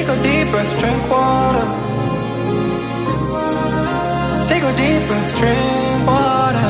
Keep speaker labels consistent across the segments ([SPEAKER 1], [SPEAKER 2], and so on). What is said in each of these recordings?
[SPEAKER 1] Take a deep breath, drink water. Take a deep breath, drink water.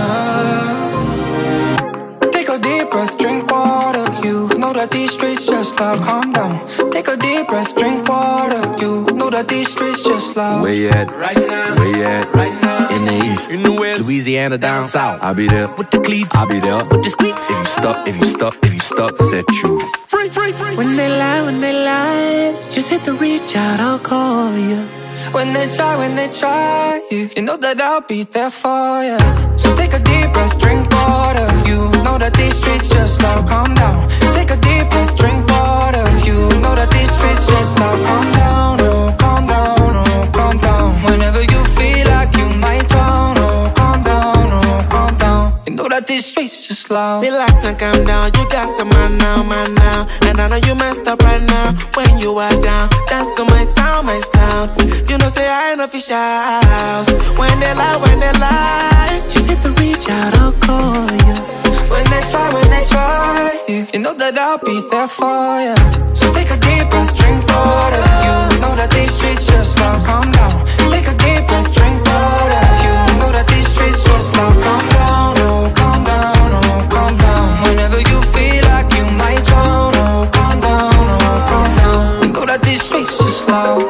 [SPEAKER 1] Take a deep breath, drink water. You know that these streets just loud, calm down. Take a deep breath, drink water. You know that these streets just loud.
[SPEAKER 2] Where you at?
[SPEAKER 1] Right now.
[SPEAKER 2] Where you at?
[SPEAKER 1] Right now.
[SPEAKER 2] In the east,
[SPEAKER 1] in the west,
[SPEAKER 2] Louisiana down south. I'll be there
[SPEAKER 1] with the cleats.
[SPEAKER 2] I'll be there
[SPEAKER 1] with the squeaks.
[SPEAKER 2] If you stuck, set you free.
[SPEAKER 1] When they lie, just hit the reach out, I'll call you. When they try, you know that I'll be there for you. So take a deep breath, drink water. You know that these streets just loud, calm down. Take a deep breath, drink water. You know that these streets just loud, calm down. Oh, calm down, oh, calm down. Whenever you feel like you might drown, oh, calm down, oh, calm down. You know that these streets just loud.
[SPEAKER 3] Relax and calm down, you got to man now. And I know you messed up right now. When you are down, dance to my sound. You know say I ain't official. When they lie, just hit the reach out, I'll call you.
[SPEAKER 1] When they try, you know that I'll be there for you. So take a deep breath, drink water. You know that these streets just loud, calm down. Take a deep breath, drink water. You know that these streets just loud, calm down. Oh, calm down, oh, calm down. Whenever you feel like you might drown, oh, calm down, oh, calm down. You know that these streets just loud.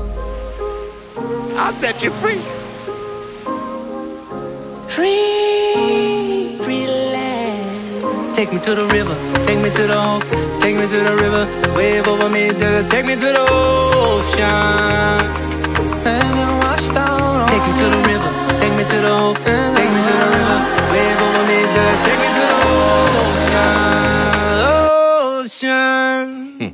[SPEAKER 2] I'll set you free.
[SPEAKER 1] Free, relax. Take me to the river, take me to the home, take me to the river. Wave over me, take me to the ocean. And then wash down. Take me to the river, take me to the home, take me to the river. Wave over me, take me to the ocean.